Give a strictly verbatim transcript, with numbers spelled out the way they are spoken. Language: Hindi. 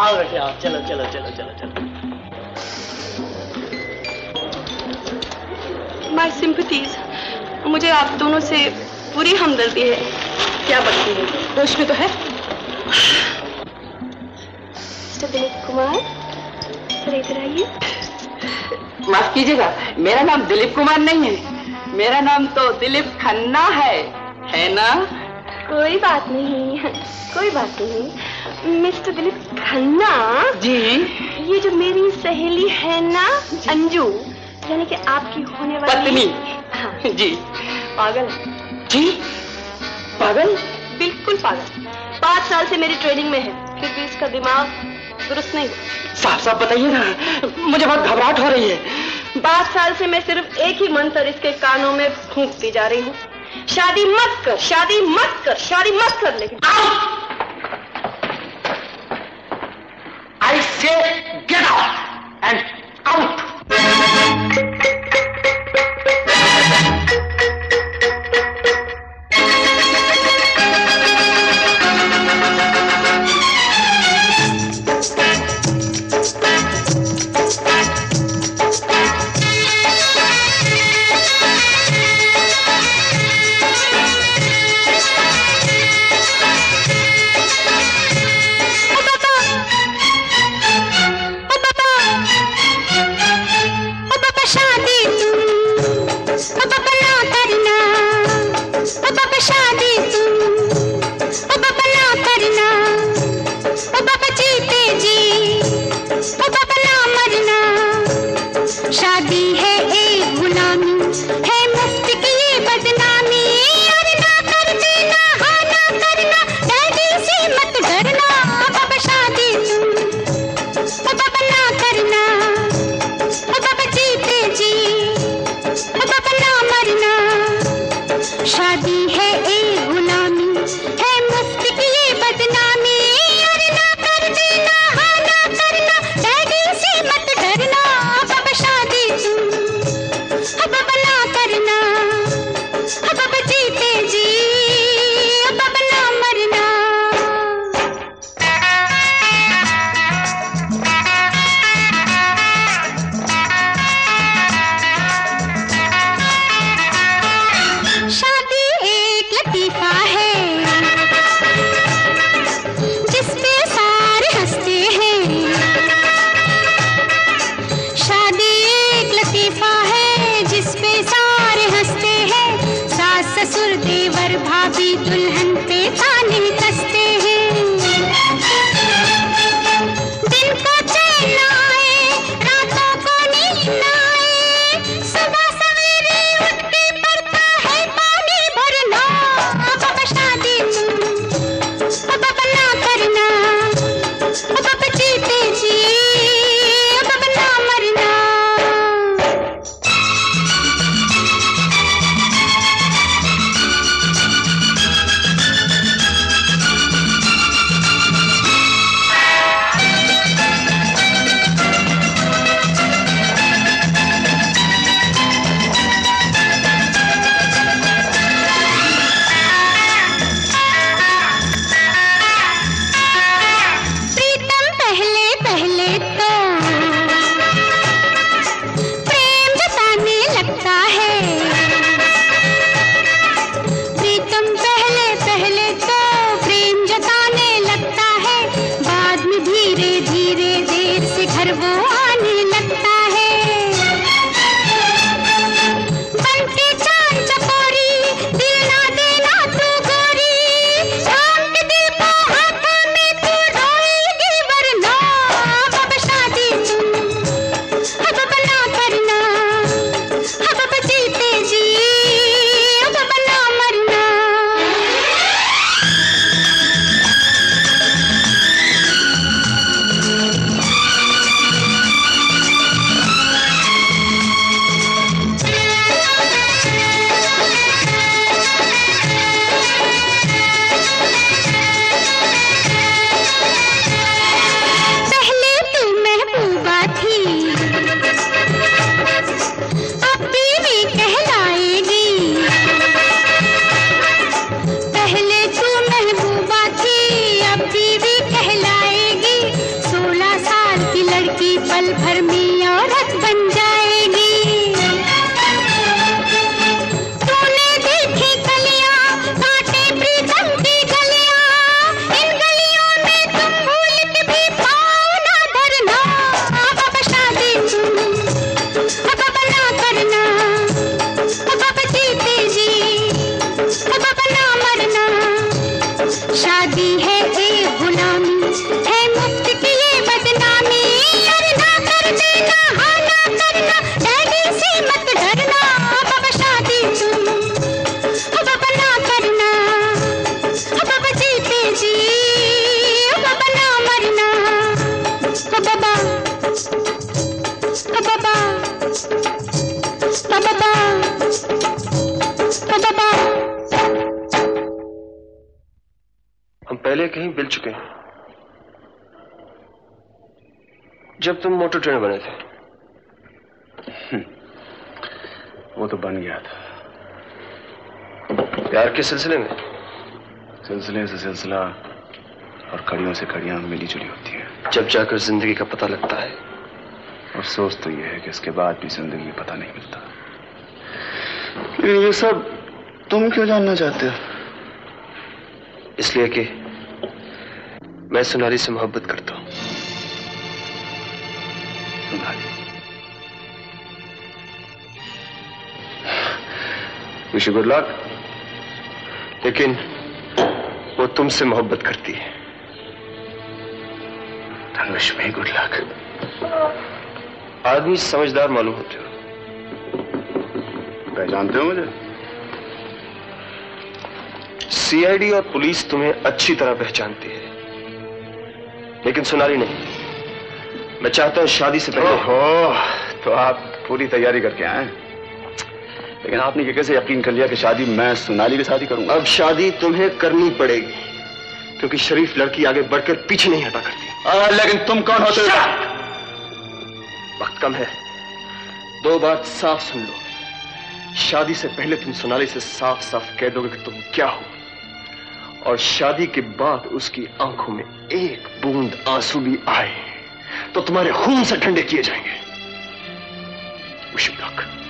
आओ बेटे आओ, चलो चलो चलो चलो चलो। माय सिंपैथीज, मुझे आप दोनों से पूरी हमदर्दी है। क्या बकती है, होश में तो है? मिस्टर दिलीप कुमार, सर इधर आइए। माफ कीजिएगा, मेरा नाम दिलीप कुमार नहीं है, मेरा नाम तो दिलीप खन्ना है, है ना? कोई बात नहीं, कोई बात नहीं। मिस्टर दिलीप खन्ना जी, ये जो मेरी सहेली है ना अंजू, यानी कि आपकी होने वाली पत्नी। हाँ जी। पागल जी? पागल? बिल्कुल पागल। पाँच साल से मेरी ट्रेनिंग में है, फिर भी इसका दिमाग दुरुस्त नहीं हुआ। साफ साफ बताइए ना, मुझे बहुत घबराहट हो रही है। पाँच साल से मैं सिर्फ एक ही मंत्र इसके कानों में फूंकती जा रही हूँ, शादी मत कर, शादी मत कर, शादी मत कर। लेकिन आई से गेट आउट एंड आउट। पहले कहीं मिल चुके हैं, जब तुम मोटर ट्रेनर बने थे। वो तो बन गया था। प्यार के सिलसिले में? सिलसिले से सिलसिला और कड़ियों से कड़ियां मिली जुली होती है। जब जाकर जिंदगी का पता लगता है। अफसोस तो यह है कि इसके बाद भी जिंदगी का पता नहीं मिलता। लेकिन ये सब तुम क्यों जानना चाहते हो? इसलिए कि मैं सोनाली से मोहब्बत करता हूं। Sonali? Wish you good luck. लेकिन वो तुमसे मोहब्बत करती है। Wish me good luck. आदमी समझदार मालूम होते हो। पहचानते हो मुझे? सीआईडी और पुलिस तुम्हें अच्छी तरह पहचानती है, लेकिन सोनाली नहीं। मैं चाहता हूं शादी से पहले। ओहो, तो आप पूरी तैयारी करके आए, लेकिन आपने ये कैसे यकीन कर लिया कि शादी मैं सोनाली के साथ ही करूंगा? अब शादी तुम्हें करनी पड़ेगी, क्योंकि शरीफ लड़की आगे बढ़कर पीछे नहीं हटा करती। आ, लेकिन तुम कौन होते हो? वक्त कम है, दो बात साफ सुन लो। शादी से पहले तुम सोनाली से साफ साफ कह दोगे कि तुम क्या हो, और शादी के बाद उसकी आंखों में एक बूंद आंसू भी आए तो तुम्हारे खून से ठंडे किए जाएंगे। Wish you luck.